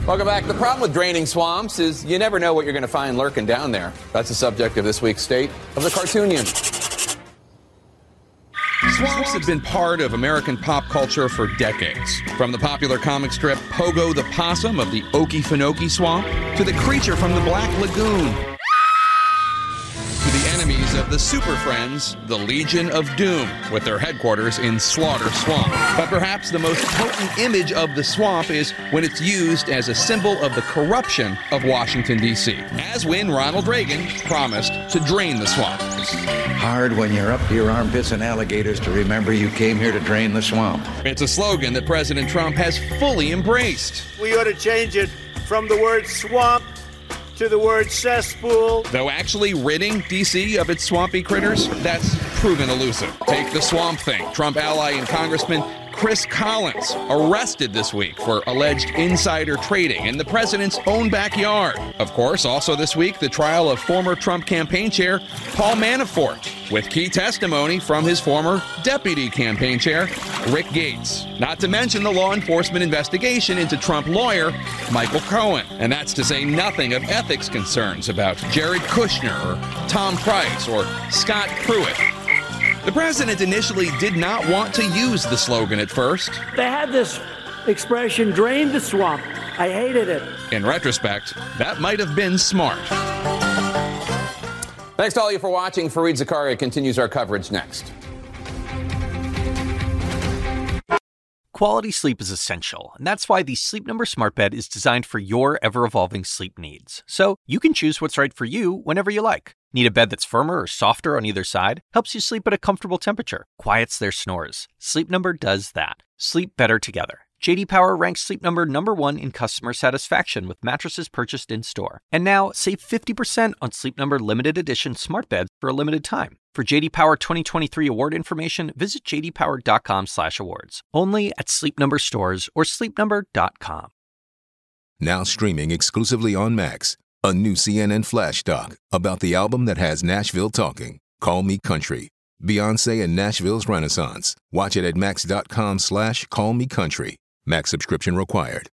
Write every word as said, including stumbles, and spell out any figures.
Welcome back. The problem with draining swamps is you never know what you're going to find lurking down there. That's the subject of this week's State of the Cartoonian. Swamps have been part of American pop culture for decades. From the popular comic strip Pogo the Possum of the Okefenokee Swamp to the creature from the Black Lagoon to the enemies of the Super Friends, the Legion of Doom, with their headquarters in Slaughter Swamp. But perhaps the most potent image of the swamp is when it's used as a symbol of the corruption of Washington, D C, as when Ronald Reagan promised to drain the swamp. Hard when you're up to your armpits in alligators to remember you came here to drain the swamp. It's a slogan that President Trump has fully embraced. We ought to change it from the word swamp to the word cesspool. Though actually ridding D C of its swampy critters, that's proven elusive. Take the Swamp Thing. Trump ally and Congressman Chris Collins arrested this week for alleged insider trading in the president's own backyard. Of course, also this week, the trial of former Trump campaign chair Paul Manafort, with key testimony from his former deputy campaign chair, Rick Gates. Not to mention the law enforcement investigation into Trump lawyer Michael Cohen. And that's to say nothing of ethics concerns about Jared Kushner or Tom Price or Scott Pruitt. The president initially did not want to use the slogan at first. They had this expression, drain the swamp. I hated it. In retrospect, that might have been smart. Thanks to all of you for watching. Fareed Zakaria continues our coverage next. Quality sleep is essential, and that's why the Sleep Number Smart Bed is designed for your ever-evolving sleep needs. So you can choose what's right for you whenever you like. Need a bed that's firmer or softer on either side? Helps you sleep at a comfortable temperature. Quiets their snores. Sleep Number does that. Sleep better together. J D Power ranks Sleep Number number one in customer satisfaction with mattresses purchased in-store. And now, save fifty percent on Sleep Number limited edition smart beds for a limited time. For J D Power twenty twenty-three award information, visit j d power dot com slash awards. Only at Sleep Number stores or sleep number dot com. Now streaming exclusively on Max. A new C N N flash doc about the album that has Nashville talking, Call Me Country. Beyonce and Nashville's Renaissance. Watch it at max dot com slash call me country. Max subscription required.